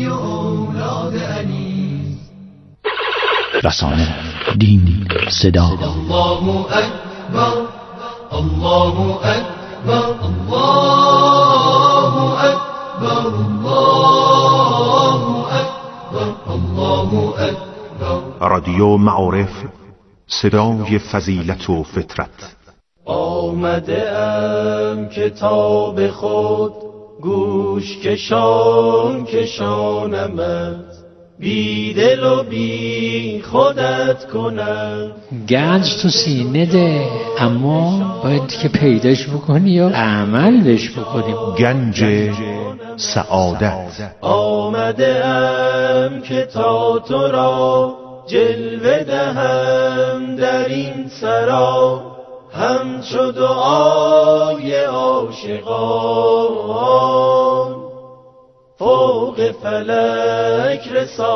علی و اولاد علی. رسانه، دین، صدا. الله اکبر، الله اکبر، الله اکبر، الله اکبر، الله اکبر. رادیو معارف، صدای فضیلت و فطرت. آمده ام کتاب خود گوش کشان کشانمت، بی دل و بی خودت کنم. گنج تو سینه ده، اما باید که پیداش بکنی و عمل بهش بکنیم. گنج سعادت. آمده ام که تا تو را جلوه دهم در این سرا، همچو دعای عاشقان فوق فلک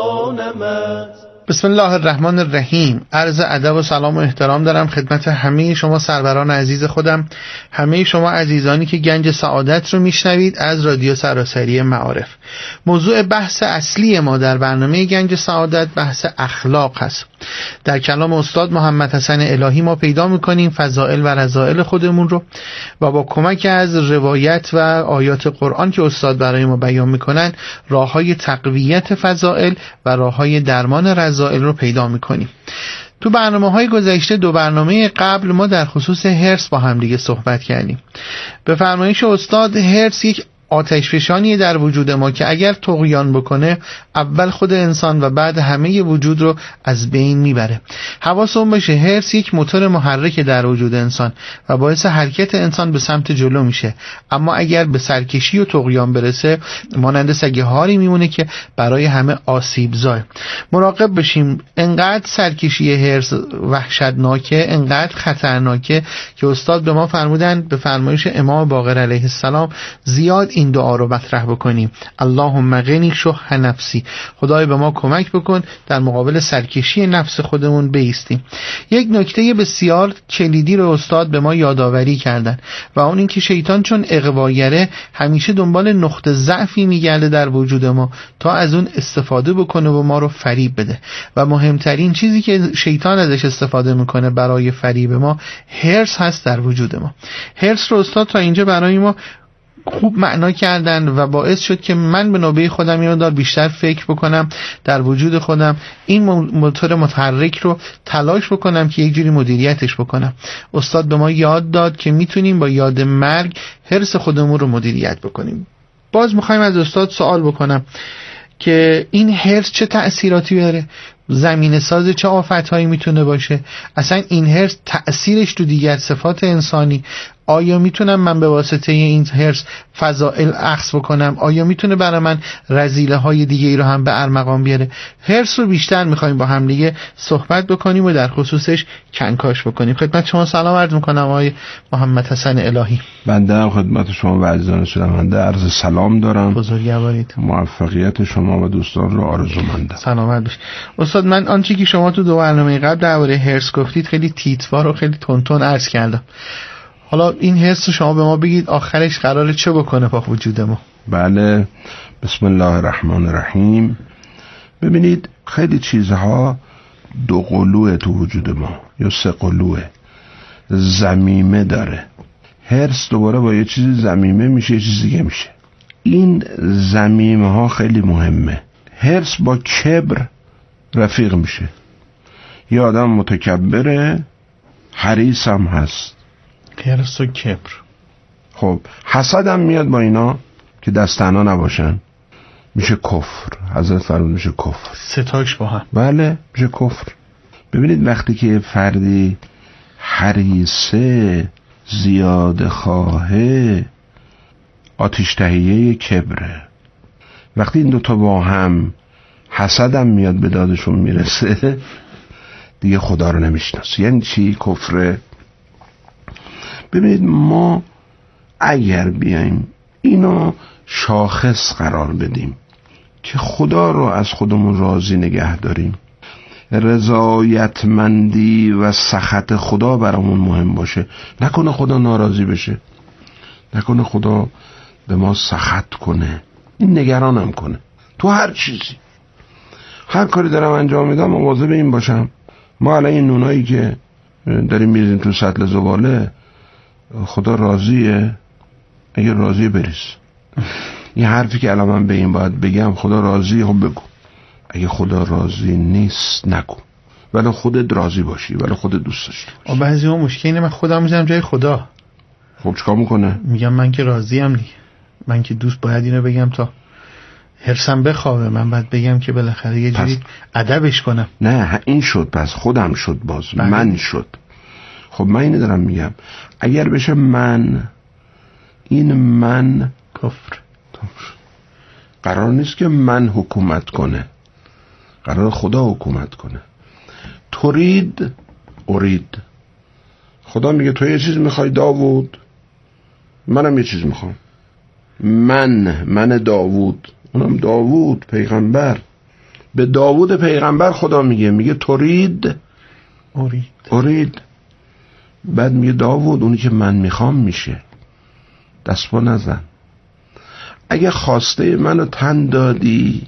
رسانمت. بسم الله الرحمن الرحیم. عرض ادب و سلام و احترام دارم خدمت همه شما سروران عزیز خودم، همه شما عزیزانی که گنج سعادت رو میشنوید از رادیو سراسری معارف. موضوع بحث اصلی ما در برنامه گنج سعادت بحث اخلاق هست. در کلام استاد محمد حسن الهی ما پیدا میکنیم فضائل و رذائل خودمون رو و با کمک از روایت و آیات قرآن که استاد برای ما بیان میکنن راههای تقویت فضائل و راههای درمان رذائل رو پیدا میکنیم. تو برنامه‌های گذشته، دو برنامه قبل، ما در خصوص حرص با هم دیگه صحبت کردیم. به فرمایش استاد، حرص یک آتشفشانیه در وجود ما که اگر طغیان بکنه اول خود انسان و بعد همه وجود رو از بین میبره. حواسمون باشه حرص یک موتور محرک در وجود انسان و باعث حرکت انسان به سمت جلو میشه، اما اگر به سرکشی و طغیان برسه مانند سگ هاری میمونه که برای همه آسیبزای. مراقب بشیم. انقدر سرکشی حرص وحشتناکه، انقدر خطرناکه که استاد به ما فرمودن به فرمایش امام باقر علیه السلام زیاد این دعا رو مطرح بکنیم: اللهم قنی شح نفسی. خدای به ما کمک بکن در مقابل سرکشی نفس خودمون بایستیم. یک نکته بسیار کلیدی رو استاد به ما یادآوری کردن و اون این که شیطان چون اغواگره همیشه دنبال نقطه ضعفی میگرده در وجود ما تا از اون استفاده بکنه و ما رو فریب بده. و مهمترین چیزی که شیطان ازش استفاده میکنه برای فریب ما حرص هست در وجود ما. حرص رو استاد تا اینجا برای ما خوب معنا کردن و باعث شد که من به نوبه خودم یه مقدار بیشتر فکر بکنم در وجود خودم، این موتور متحرک رو تلاش بکنم که یک جوری مدیریتش بکنم. استاد به ما یاد داد که میتونیم با یاد مرگ حرص خودمون رو مدیریت بکنیم. باز میخوایم از استاد سوال بکنم که این حرص چه تأثیراتی داره؟ زمینه ساز چه آفتهایی میتونه باشه؟ اصلا این حرص تأثیرش تو دیگر صفات انسانی، آیا میتونم من به واسطه این حرص فضائل اخذ بکنم؟ آیا میتونه برای من رذیله های دیگه ای رو هم به ارمغان بیاره؟ حرص رو بیشتر میخوایم با هم دیگه صحبت بکنیم و در خصوصش کنکاش بکنیم. خدمت شما سلام عرض میکنم آقای محمد حسن الهی. بنده هم خدمت شما و عزیزان شنونده عرض سلام دارم. بزرگوارید. موفقیت شما و دوستان رو آرزومندم. سلامت باشید. استاد، من آنچه که شما تو دو برنامه قبل درباره حرص گفتید خیلی تیتوار و خیلی تونتون عرض کردم. حالا این حس شما به ما بگید آخرش قراره چه بکنه با وجود ما؟ بله، بسم الله الرحمن الرحیم. ببینید خیلی چیزها دو قلوه تو وجود ما یا سه قلوه، زمیمه داره. حرص دوباره با یه چیزی زمیمه میشه، یه چیز دیگه میشه. این زمیمه ها خیلی مهمه. حرص با کبر رفیق میشه. یه آدم متکبره، حریص هم هست. حرص و کبر. خب حسد هم میاد با اینا که دستنا نباشن، میشه کفر. حضرت فرمود میشه کفر. ستاش با هم. بله میشه کفر. ببینید وقتی که فردی حریصه، زیاده خواهه، آتش تهیه کبره. وقتی این دوتا با هم، حسد هم میاد به دادشون میرسه، دیگه خدا رو نمیشناسه. یعنی چی؟ کفره. ببینید ما اگر بیایم اینو شاخص قرار بدیم که خدا رو از خودمون راضی نگه داریم، رضایتمندی و سخط خدا برامون مهم باشه، نکنه خدا ناراضی بشه، نکنه خدا به ما سخط کنه، این نگرانم کنه. تو هر چیزی، هر کاری دارم انجام میدم مواظب این باشم. ما الان این نونایی که داریم میریزیم تو سطل زباله، خدا راضیه؟ اگه راضیه بریز. این حرفی که الان من به این باید بگم خدا راضیه، خب بگو. اگه خدا راضی نیست نگو، ولی خودت راضی باشی، ولی خودت دوست داشتی باشی. بعضی ها مشکل اینه من خودم میذارم جای خدا. خب چیکار میکنه؟ میگم من که راضیم دیگه، من که دوست باید اینو بگم تا حرسم بخوابه، من باید بگم که بالاخره یه جوری ادبش کنم. نه این شد، پس خودم شد، باز من شد. خب من اینو دارم میگم، اگر بشه من، این من کفر. قرار نیست که من حکومت کنه، قرار خدا حکومت کنه. ترید ارید. خدا میگه تو یه چیز میخوای داوود، منم یه چیز میخوام. من داوود، اونم داوود پیغمبر. به داوود پیغمبر خدا میگه ترید ارید. بعد میگه داوود اونی که من میخوام میشه، دست پا نزن. اگه خواسته منو تن دادی،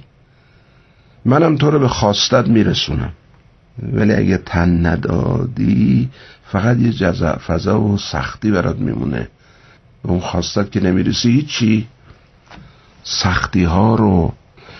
منم تو رو به خواستت میرسونم، ولی اگه تن ندادی فقط یه جزع فضا و سختی برات میمونه. اون خواستت که نمیرسی هیچی. سختی ها رو،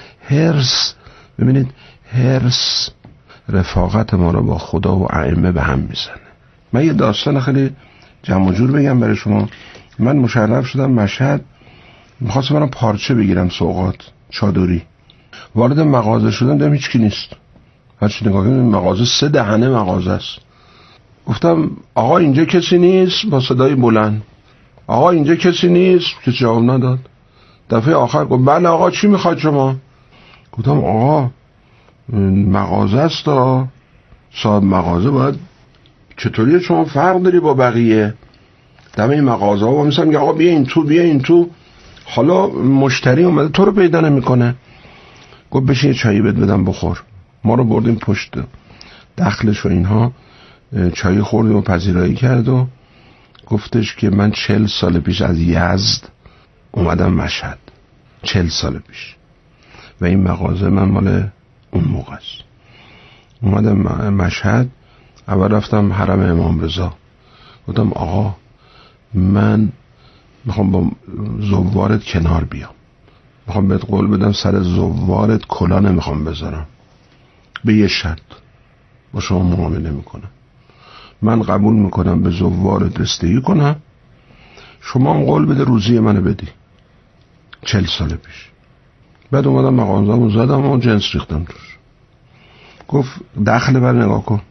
هرس، ببینید هرس رفاقت ما رو با خدا و ائمه به هم میزنه. من یه داستان خیلی جمع جور بگم برای شما. من مشرف شدم مشهد، میخواستم برم پارچه بگیرم، سوغات چادری. وارد مغازه شدم، دیدم هیچ کی نیست. هرچی نگاه کردم مغازه 3 دهنه مغازه است. گفتم آقا اینجا کسی نیست؟ با صدای بلند آقا اینجا کسی نیست؟ کسی جواب نداد. دفعه آخر گفت بله آقا چی میخواد شما؟ گفتم آقا مغازه است، صاحب مغازه باید چطوری شما فرق داری با بقیه؟ دم مغازه ها مثلا میگه آقا بیا این تو حالا مشتری اومده تو رو پیدا نمیکنه. گفت بشین یه چایی بدم بخور. ما رو بردیم پشت دخلش و اینها، چای خوردیم و پذیرایی کرد و گفتش که من 40 سال پیش از یزد اومدم مشهد، 40 سال پیش، و این مغازه من مال اون موقع است. اومدم مشهد، اول رفتم حرم امام رضا. گفتم آقا من میخوام با زوارت کنار بیام، میخوام بهت قول بدم سر زوارت کلا نمیخوام بذارم، به یه شرط با شما معامله میکنم. من قبول میکنم به زوارت رسیدگی کنم، شما هم قول بده روزی منو بدی. 40 سال پیش. بعد اومدم مغازه‌مو زدم و جنس ریختم توش. گفت دخل بر نگاه کن.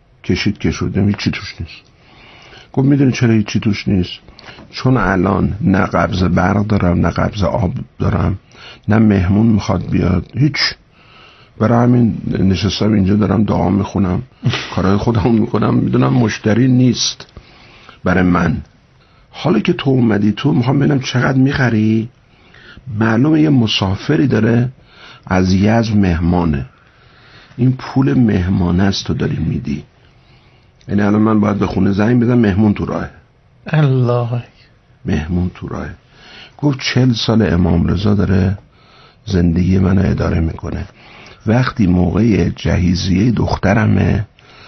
کشیدم هیچی توش نیست. گفت میدونی چرا هیچی توش نیست؟ چون الان نه قبض برق دارم، نه قبض آب دارم، نه مهمون میخواد بیاد، هیچ. برای همین نشستم اینجا دارم دعا میخونم، کارهای خودم میکنم، میدونم مشتری نیست برای من. حالا که تو اومدی تو، میخوام ببینم چقدر میخری. معلومه یه مسافری داره از یزد مهمانه، این پول مهمانه است تو داری میدی. یعنی الان من باید به خونه زنگ بدم مهمون تو راهه. الله، مهمون تو راهه. گفت 40 سال امام رضا داره زندگی منو اداره میکنه. وقتی موقع جهیزیه دخترمه،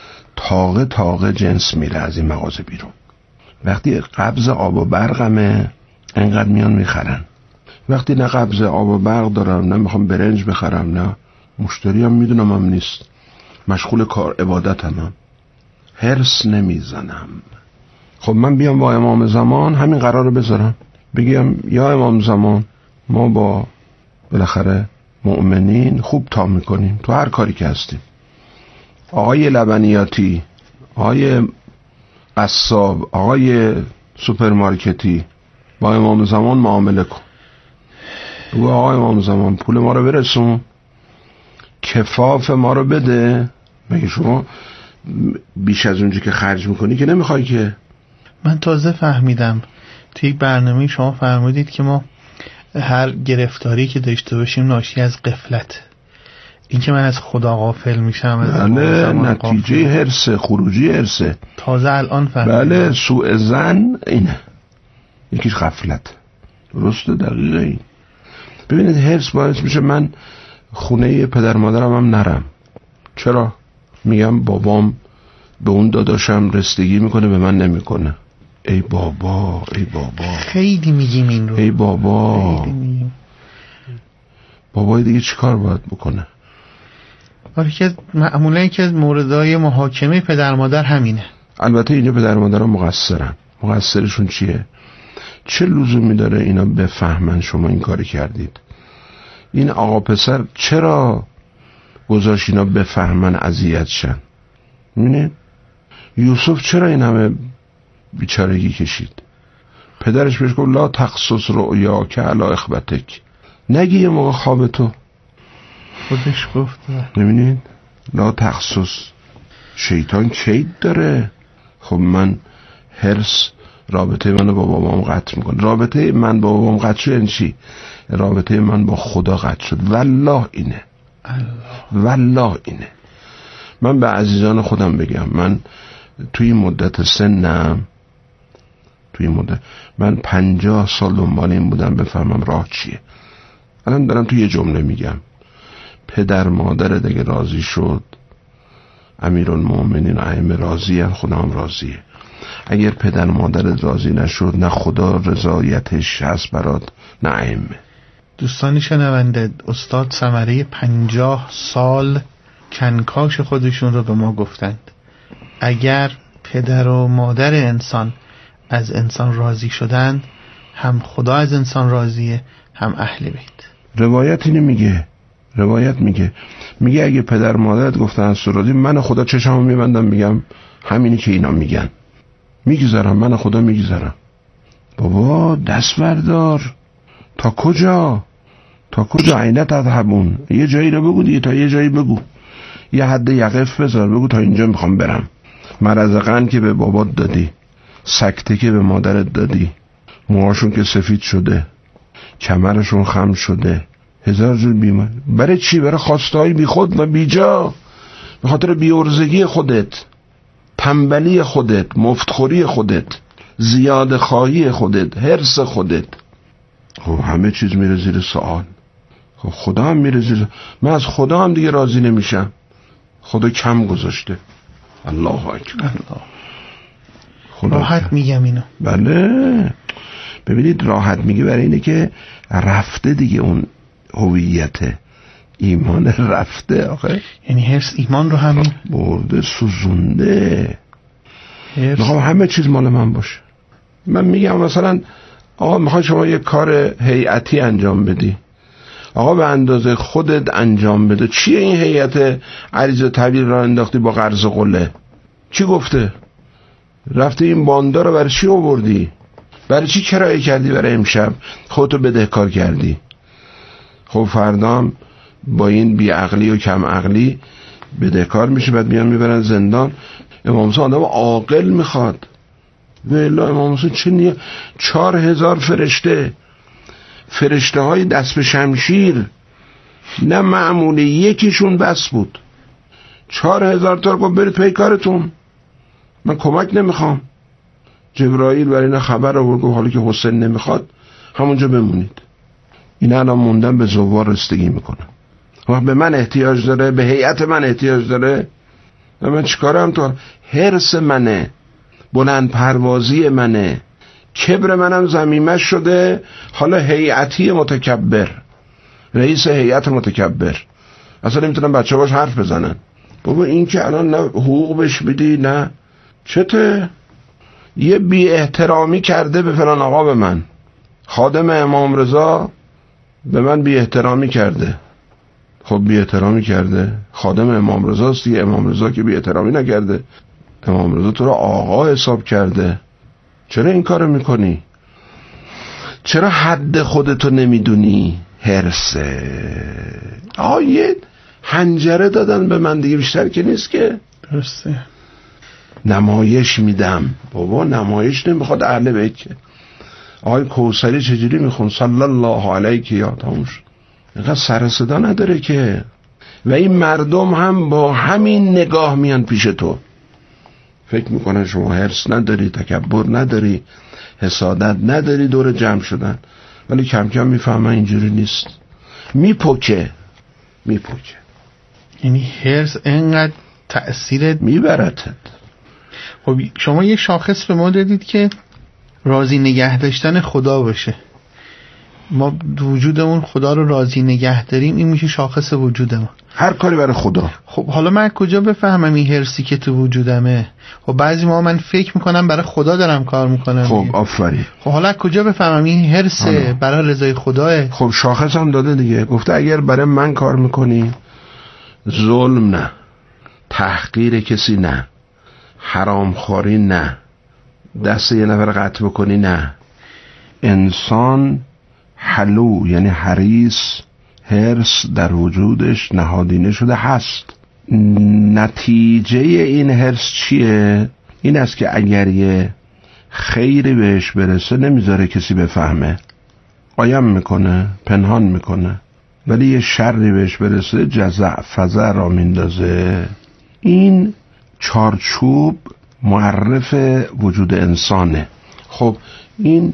تاقه جنس میره از این مغازه بیرون. وقتی قبض آب و برقمه، انقدر میان میخرن. وقتی نه قبض آب و برق دارم، نه میخوام برنج بخرم، نه مشتری هم میدونم هم نیست، مشغول کار عبادتم، هرس نمیزنم. خب من بیام با امام زمان همین قرار رو بذارم، بگم یا امام زمان ما با بالاخره مؤمنین خوب تا میکنیم تو هر کاری که هستیم. آقای لبنیاتی، آقای قصاب، آقای سوپرمارکتی، با امام زمان معامله کن. بگو آقای امام زمان پول ما رو برسون، کفاف ما رو بده. مگه شما بیش از اونجا که خرج میکنی که نمیخوای که؟ من تازه فهمیدم توی برنامه شما فرمودید که ما هر گرفتاری که داشته باشیم ناشی از غفلت، این که من از خدا غافل میشم، از نتیجه هرسه، خروجی هرسه. تازه الان فهمیدم. بله، سوء ظن اینه، یکیش غفلت. درسته، دقیقه این. ببینید هرس باعث میشه من خونه پدر مادرم هم نرم. چرا؟ میگم بابام به اون داداشم رسیدگی میکنه به من نمیکنه. ای بابا ای بابا، خیلی میگیم این رو. ای بابا، بابای دیگه چیکار باید بکنه؟ آره که معمولا که موردهای محاکمه پدر مادر همینه. البته اینجا پدر مادرها مقصرن. مقصرشون چیه؟ چه لزومی داره اینا بفهمن شما این کاری کردید؟ این آقا پسر چرا گذاشت اینا بفهمن اذیت شن؟ می‌بینید؟ یوسف چرا این همه بیچارگی کشید؟ پدرش بهش گفت لا تقصص رؤیا که علی اخوتک، نگی یه موقع خواب تو. خودش گفت. می‌بینید؟ لا تقصص. شیطان کید داره. خب من هرس رابطه منو با بابام قطع میکنه. رابطه من با بابام قطع شد یعنی چی؟ رابطه من با خدا قطع شد. والله اینه. والله اینه. من به عزیزان خودم بگم، من توی مدت سنم، من 50 سال دنبال این بودم بفهمم راه چیه. الان دارم توی یه جمله میگم، پدر مادر دیگه راضی شد، امیرالمومنین و ائمه راضیه، خدا هم راضیه. اگر پدر مادر راضی نشد، نه خدا رضایتش هست برات نه ائمه. دوستانی شنونده، استاد ثمره 50 سال کنکاش خودشون رو به ما گفتند. اگر پدر و مادر انسان از انسان راضی شدن، هم خدا از انسان راضیه، هم اهل بیت. روایت اینو میگه. روایت میگه اگه پدر مادرت گفتن از تو راضی، من خدا چشمو میبندم میگم همینی که اینا میگن، میگذارم، من خدا میگذارم. بابا دست بردار. تا کجا عینت تذهبون؟ یه جایی رو بگو دیگه، تا یه جایی بگو، یه حد یقف بذار، بگو تا اینجا میخوام برم. مرزقن که به بابات دادی، سکته که به مادرت دادی، موهاشون که سفید شده، کمرشون خم شده، هزار جور بیمار. برای چی؟ برای خواستهای بی خود و بی جا، به خاطر بی‌عرضگی خودت، تنبلی خودت، مفتخوری خودت، زیاده خواهی خودت، حرص خودت. خب همه چیز میره زیر سوال. خب خدا هم میره زیر. من از خدا هم دیگه راضی نمیشم. خدا کم گذاشته. الله اکبر. راحت میگم اینو. بله ببینید راحت میگه برای اینه که رفته دیگه، اون هویت ایمان رفته. آخه یعنی حرص ایمان رو همین برده، سوزونده. میخوام همه چیز مال من باشه. من میگم مثلا آقا میخوای شما یه کار هیئتی انجام بدی، آقا به اندازه خودت انجام بده. چیه این هیئت عریض طویل را انداختی با قرض قله؟ چی گفته؟ رفتی این باندا رو برای چی آوردی؟ برای چی کرایه کردی برای امشب؟ خودتو بدهکار کردی. خب فردام با این بیعقلی و کم عقلی بدهکار میشه، بعد میان میبرن زندان. امام حسین آدم عاقل میخواد. والله امام حسین چه نیه؟ 4000 فرشته های دست به شمشیر، نه معمولی، یکیشون بس بود. 4000 تا گفت برید پی کارتون، من کمک نمیخوام. جبرائیل برای اینا خبر آورد، گفت حالا که حسین نمیخواد همونجا بمونید. اینا الان موندن به زوار رسیدگی میکنن. وقت به من احتیاج داره، به هیئت من احتیاج داره، من چیکارم؟ تو حرص منه، بلند پروازی منه، کبر منم ضمیمه شده. حالا هیئتی متکبر، رئیس هیئت متکبر، اصلا نمیتونن بچه باش حرف بزنن. بابا این که الان نه حقوق بهش بدی، نه چته؟ یه بی احترامی کرده به فلان آقا، به من خادم امام رضا به من بی احترامی کرده. خب بی احترامی کرده، خادم امام رضا است دیگه. امام رضا که بی احترامی نکرده، امام رضا تو رو آقا حساب کرده. چرا این کارو میکنی؟ چرا حد خودتو نمیدونی؟ حرصه. یه حنجره دادن به من دیگه، بیشتر که نیست که. درسته. نمایش میدم. بابا نمایش نمیخواد اهل بیت که. آقای کوثری چجوری میخون صلی الله علیه یا تموش، اینقدر سر صدا نداره که. و این مردم هم با همین نگاه میان پیش تو، فکر میکنن شما حرص نداری، تکبر نداری، حسادت نداری، دور جمع شدن. ولی کم کم میفهمن اینجوری نیست. میپکه میپوچه. یعنی حرص اینقدر تأثیر میبرتت. خب شما یه شاخص به ما دادید که راضی نگه داشتن خدا باشه. ما وجودمون خدا رو راضی نگه داریم، این میشه شاخص وجود ما. هر کاری برای خدا. خب حالا من کجا بفهمم این حرصی که تو وجودمه؟ خب بعضی ما من فکر میکنم برای خدا دارم کار میکنم. خب آفرین. خب حالا کجا بفهمم این حرصه برای رضای خداه؟ خب شاخص هم داده دیگه، گفته اگر برای من کار میکنی، ظلم نه، تحقیر کسی نه، حرامخوری نه، دست یه نفر قطع بکنی نه. انسان حلو یعنی حریص، حرص در وجودش نهادینه شده هست. نتیجه این حرص چیه؟ این است که اگر یه خیری بهش برسه نمیذاره کسی بفهمه، قایم میکنه، پنهان میکنه. ولی یه شری بهش برسه جزع فزع را میندازه. این چارچوب معرف وجود انسانه. خب این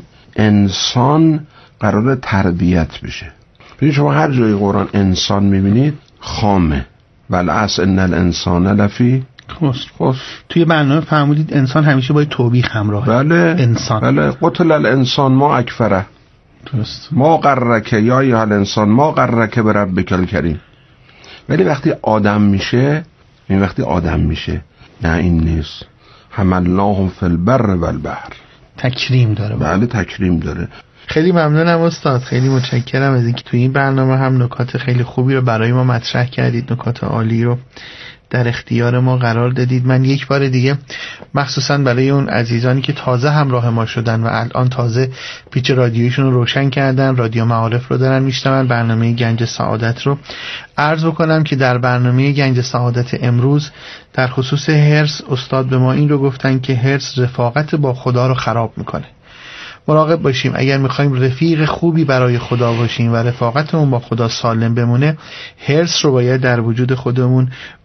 انسان قرار تربیت بشه. ببین شما هر جای قرآن انسان میبینید خامه. والعصر ان الانسان لفی خسر. توی برنامه فهمیدید انسان همیشه باید توبیخ همراهه. بله انسان. بله. قتل الانسان ما اکفره. درست. ما قررک یا ایها الانسان ما قررک بربک الکریم. ولی وقتی آدم میشه، این وقتی آدم میشه نه این نیست. حملناهم فی البر والبحر. تکریم داره. بله تکریم داره. خیلی ممنونم استاد، خیلی متشکرم از اینکه تو این برنامه هم نکات خیلی خوبی رو برای ما مطرح کردید، نکات عالی رو در اختیار ما قرار دادید. من یک بار دیگه مخصوصا برای اون عزیزانی که تازه همراه ما شدن و الان تازه پیچ رادیویشون رو روشن کردن، رادیو معارف رو دارن میشنون، برنامه گنج سعادت رو عرض بکنم که در برنامه گنج سعادت امروز در خصوص حرص استاد به ما این رو گفتن که حرص رفاقت با خدا رو خراب میکنه. مراقب باشیم اگر میخوایم رفیق خوبی برای خدا باشیم و رفاقتمون با خدا سالم بمونه، حرص رو باید در وجود خودمون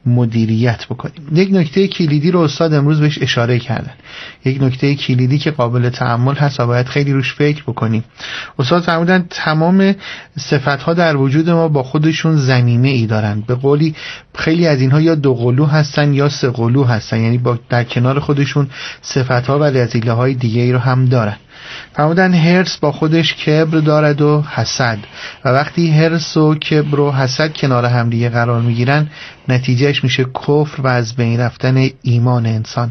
مدیریت بکنیم. یک نکته کلیدی رو استاد امروز بهش اشاره کردن، یک نکته کلیدی که قابل تأمل هست و باید خیلی روش فکر بکنیم. استاد فرمودن تمام صفت‌ها در وجود ما با خودشون ضمیمه ای دارن. به قولی خیلی از اینها یا دو قلو هستن یا سه قلو هستن، یعنی با در کنار خودشون صفت‌ها و رذیله‌های دیگه ای رو هم دارن. فرمودن حرص با خودش کبر دارد و حسد، و وقتی حرص و کبر و حسد کنار هم دیگه قرار میگیرن نتیجهش میشه کفر و از بین رفتن ایمان انسان.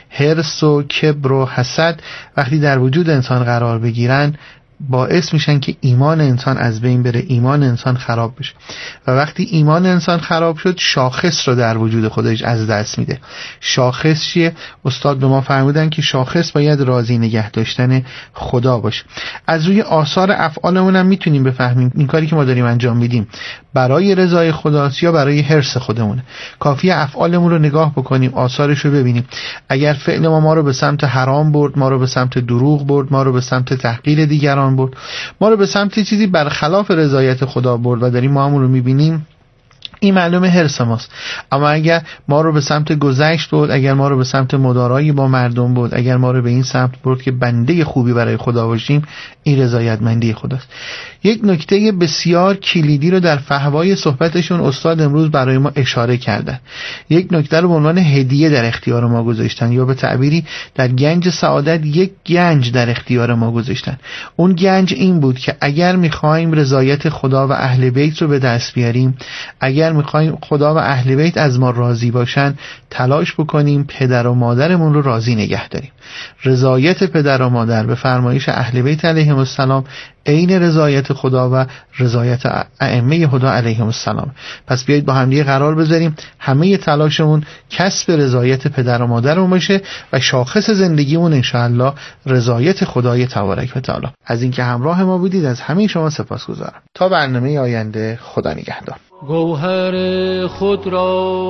حرص و کبر و حسد وقتی در وجود انسان قرار بگیرن باعث میشن که ایمان انسان از بین بره، ایمان انسان خراب بشه، و وقتی ایمان انسان خراب شد شاخص رو در وجود خودش از دست میده. شاخص چیه؟ استاد به ما فرمودن که شاخص باید راضی نگه داشتن خدا باشه. از روی آثار افعالمون هم میتونیم بفهمیم این کاری که ما داریم انجام میدیم برای رضای خداست یا برای حرص خودمونه. کافیه افعالمون رو نگاه بکنیم، آثارش رو ببینیم. اگر فعل ما رو به سمت حرام برد، ما رو به سمت دروغ برد، ما رو به سمت تحقیر دیگران برد، ما رو به سمت چیزی برخلاف رضایت خدا برد و داریم ما همون رو میبینیم، این معلومه حرص ماست. اما اگر ما رو به سمت گذشت برد، اگر ما رو به سمت مدارایی با مردم برد، اگر ما رو به این سمت برد که بنده خوبی برای خدا باشیم، این رضایتمندی خداست. یک نکته بسیار کلیدی رو در فحوای صحبتشون استاد امروز برای ما اشاره کردن. یک نکته رو به عنوان هدیه در اختیار ما گذاشتن، یا به تعبیری در گنج سعادت یک گنج در اختیار ما گذاشتن. اون گنج این بود که اگر میخوایم رضایت خدا و اهل بیت رو به دست بیاریم، اگر میخوایم خدا و اهل بیت از ما راضی باشن، تلاش بکنیم پدر و مادرمون رو راضی نگه داریم. رضایت پدر و مادر به فرمایش اهل بیت علیهم السلام عین رضایت خدا و رضایت ائمه هدا علیهم السلام. پس بیایید با هم دیگه قرار بذاریم همه تلاشمون کسب رضایت پدر و مادرمون باشه و شاخص زندگیمون انشاءالله رضایت خدای تبارک و تعالی. از اینکه همراه ما بودید از همه شما سپاسگزارم. تا برنامه آینده، خدا نگهدار. گوهر خود را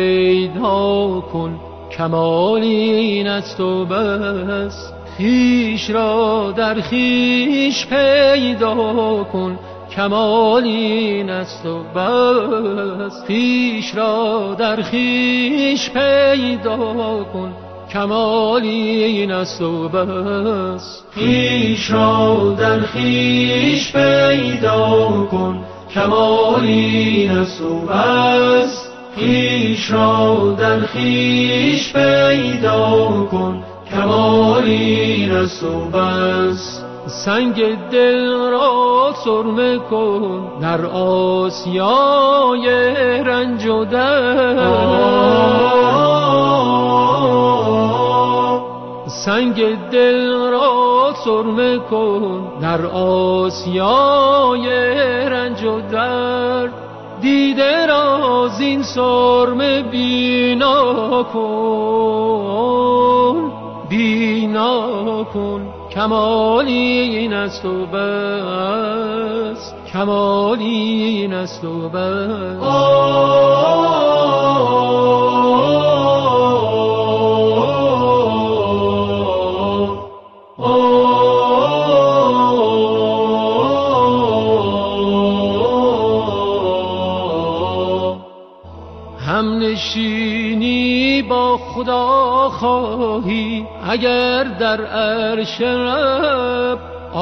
هویدا کن، کمال این است و بس. خویش را در خویش پیدا کن، کمال این است و بس. خویش را در خویش پیدا کن، کمال این است و بس. خویش را در خویش پیدا کن، کمال این است و بس. خویش را در خویش پیدا کن، کمال این است و بس. سنگ دل را سرمه کن در آسیای رنج و درد. سنگ دل را سرمه کن در آسیای رنج و درد. دیده را زین سرمه بینا کن، بینا کن، کمال این است و بس، کمال این است و بس. همنشینی با خدا خواهی اگر در عرش رب،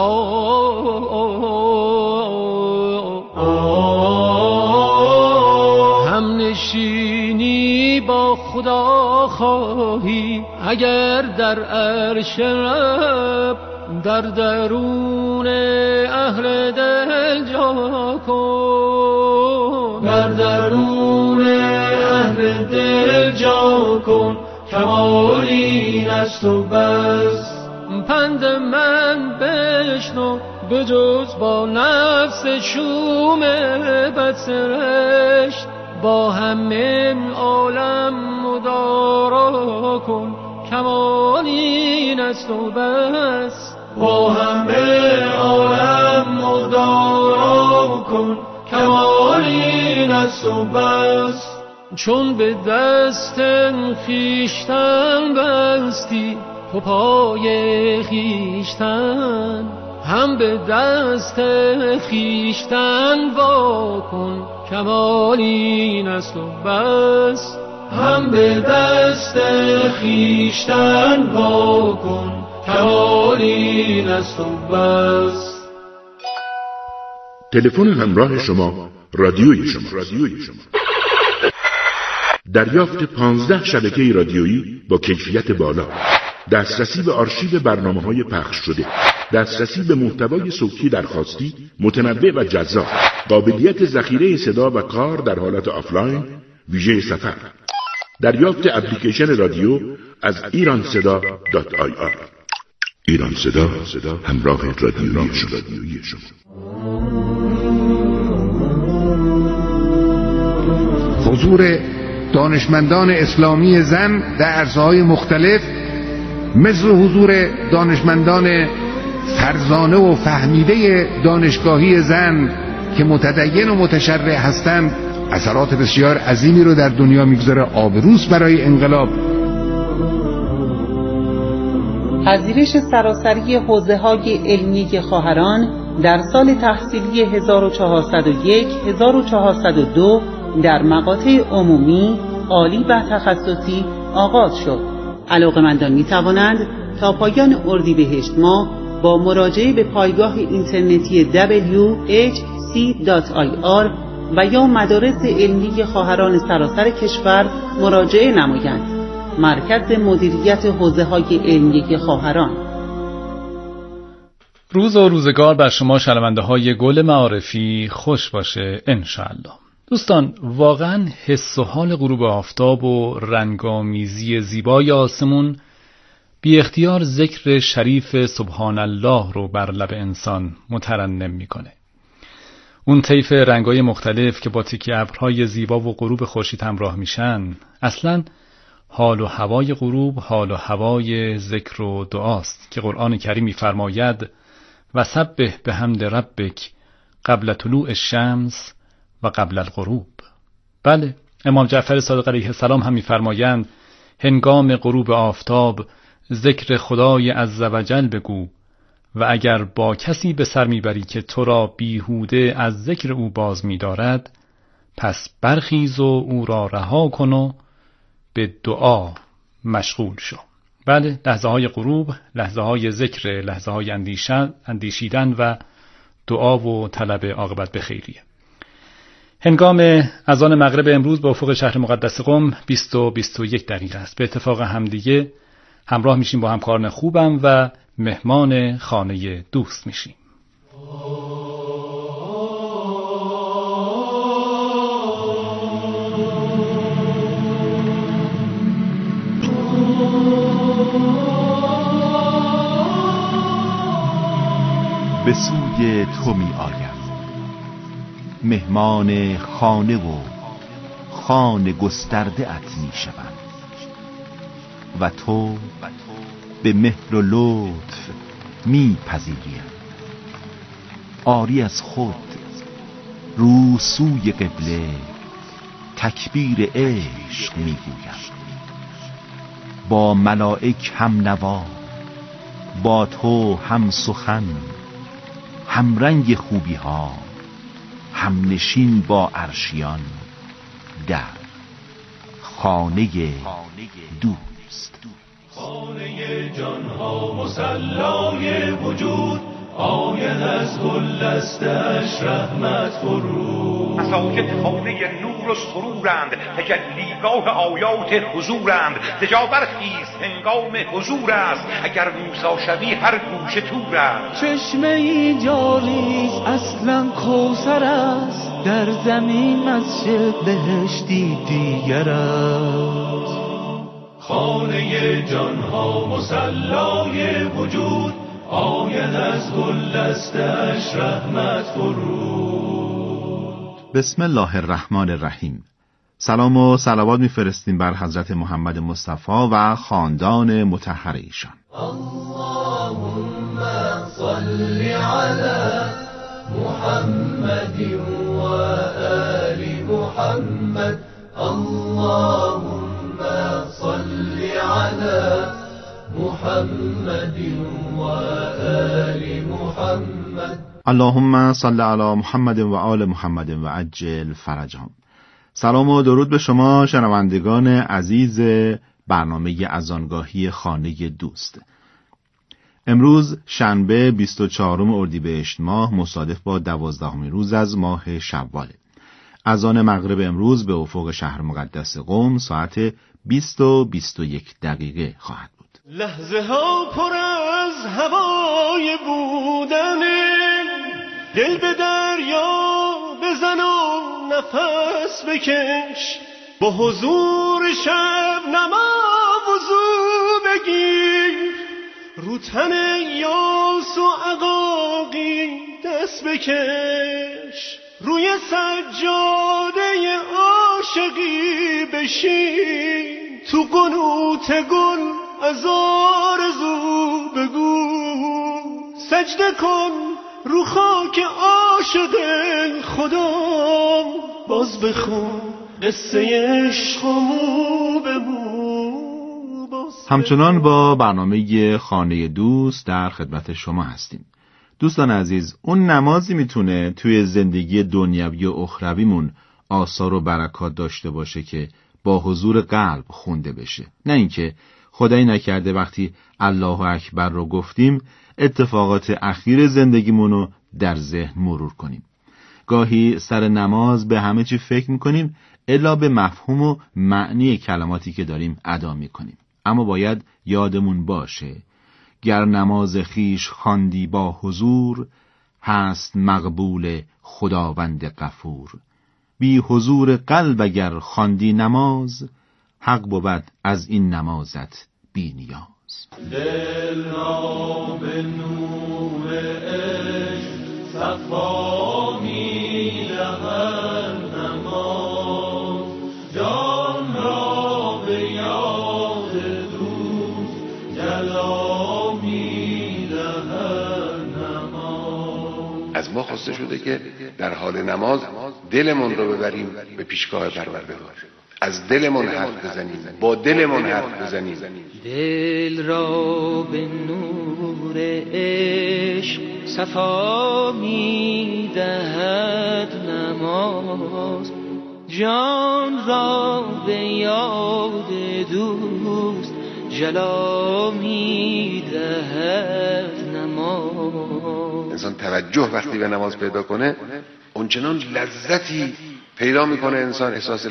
همنشینی با خدا خواهی اگر در عرش رب. در درون اهل دل جا کن، در درون اهل دل جا کن، کمال این است و بس. پند من بشنو بجز با نفس شوم بدسرشت، با همه عالم مدارا کن، کمال این است و بس. با همه عالم مدارا کن، کمال این است و بس. چون به دست خویشتن بستی تو پای خویشتن، هم به دست خویشتن وا کن، کمال این است و بس. هم به دست خویشتن وا کن، کمال این است و بس. تلفن همراه شما، رادیوی شما. دریافت 15 شبکه رادیویی با کیفیت بالا، دسترسی به آرشیو برنامه‌های پخش شده، دسترسی به محتوای صوتی درخواستی متنوع و جذاب، قابلیت ذخیره صدا و کار در حالت آفلاین ویژه سفر، دریافت اپلیکیشن رادیو از iranseda.ir. ایران صدا، همراه رادیویی شما. حضور دانشمندان اسلامی زن در عرصه‌های مختلف، مثل حضور دانشمندان فرزانه و فهمیده دانشگاهی زن که متدین و متشرع هستند، اثرات بسیار عظیمی رو در دنیا میگذاره. آبروس برای انقلاب. پذیرش سراسری حوزه‌های علمی خواهران در سال تحصیلی 1401-1402 در مقاطع عمومی، عالی و تخصصی آغاز شد. علاقه‌مندان می‌توانند تا پایان اردیبهشت ماه با مراجعه به پایگاه اینترنتی whc.ir و یا مدارس علمی خواهران سراسر کشور مراجعه نمایند. مرکز مدیریت حوزه‌های علمی خواهران. روز و روزگار بر شما شنونده‌های گل معارفی خوش باشه انشاءالله. دوستان، واقعا حس و حال غروب آفتاب و رنگامیزی زیبای آسمون بی اختیار ذکر شریف سبحان الله رو بر لب انسان مترنم میکنه. اون طیف رنگای مختلف که با تکی ابرهای زیبا و غروب خورشید همراه میشن، اصلاً حال و هوای غروب حال و هوای ذکر و دعاست که قرآن کریم می‌فرماید و سبح بحمد ربک قبل طلوع الشمس و قبل الغروب. بله، امام جعفر صادق علیه السلام هم می‌فرمایند هنگام غروب آفتاب ذکر خدای عزوجل بگو و اگر با کسی به سر میبری که تو را بیهوده از ذکر او باز می‌دارد، پس برخیز و او را رها کن و به دعا مشغول شو. بله، لحظه های غروب، لحظه های ذکر، لحظه های اندیشیدن و دعا و طلب عاقبت بخیریه. هنگام اذان مغرب امروز به افق شهر مقدس قم 20 و 21 دقیقه است. به اتفاق همدیگه همراه میشیم با همکاران خوبم و مهمان خانه دوست میشیم. به سوی تو می آیم، مهمان خانه و خانه گسترده ات می شوم و تو به مهر و لطف می پذیریم. آری از خود رو سوی قبله تکبیر عشق می گویم، با ملائک هم نوا، با تو هم سخن، هم رنگ خوبی ها، هم نشین با عرشیان در خانه دوست. خانه جانها مصلای وجود، آید از گل دستش رحمت فرود. مساجد خانه نور و سرورند، تجلیگاه آیات حضورند. تجاور خیز هنگام حضور است، اگر موسی شوی هر گوشه تور است. چشمه ای جاریز اصلا کوثر است، در زمین مسجد بهشتی دیگر است. خانه جانها مصلای وجود، آید از گل دستش رحمت فرود. بسم الله الرحمن الرحیم. سلام و صلوات میفرستیم بر حضرت محمد مصطفی و خاندان مطهر ایشان. اللهم صل علی محمد و آل محمد. اللهم صل علی محمد و آل محمد. اللهم صل علی محمد و آل محمد و عجل فرجهم. سلام و درود به شما شنوندگان عزیز برنامه اذانگاهی خانه دوست. امروز شنبه 24 اردیبهشت ماه مصادف با 12 روز از ماه شوال. اذان مغرب امروز به افق شهر مقدس قم ساعت 20 و 21 دقیقه خواهد بود. لحظه ها پر از هوای بودنه، دل به دریا بزن و نفس بکش، با حضور شب نما وضو بگیر، رو تن یاس و عقاقی دست بکش، روی سجاده عاشقی بشین، تو قنوت گل از آرزو بگو، سجده کن رو خاک عاشق خدا، باز بخون قصه عشقمو بمو. همچنان با برنامه خانه دوست در خدمت شما هستیم. دوستان عزیز، اون نمازی میتونه توی زندگی دنیوی و اخرویمون آثار و برکات داشته باشه که با حضور قلب خونده بشه، نه اینکه خدایی نکرده وقتی الله اکبر رو گفتیم اتفاقات اخیر زندگیمون رو در ذهن مرور کنیم. گاهی سر نماز به همه چی فکر میکنیم الا به مفهوم و معنی کلماتی که داریم ادا میکنیم. اما باید یادمون باشه گر نماز خیش خواندی با حضور، هست مقبول خداوند غفور. بی حضور قلب اگر خواندی نماز، حق بود از این نمازت بی نیاز. دل را به نور عشق صفا می دهد نماز، جان را به یاد دوست جلا می دهد نماز. از ما خواسته شده که در حال نماز دلمون رو ببریم به پیشگاه پروردگار، از دلمون حرف بزنیم، با دلمون حرف بزنیم. دل را به نور عشق صفا می دهد نماز، جان را به یاد دوست جلا می دهد نماز. انسان توجه وقتی به نماز پیدا کنه اونچنان لذتی پیدا میکنه انسان احساس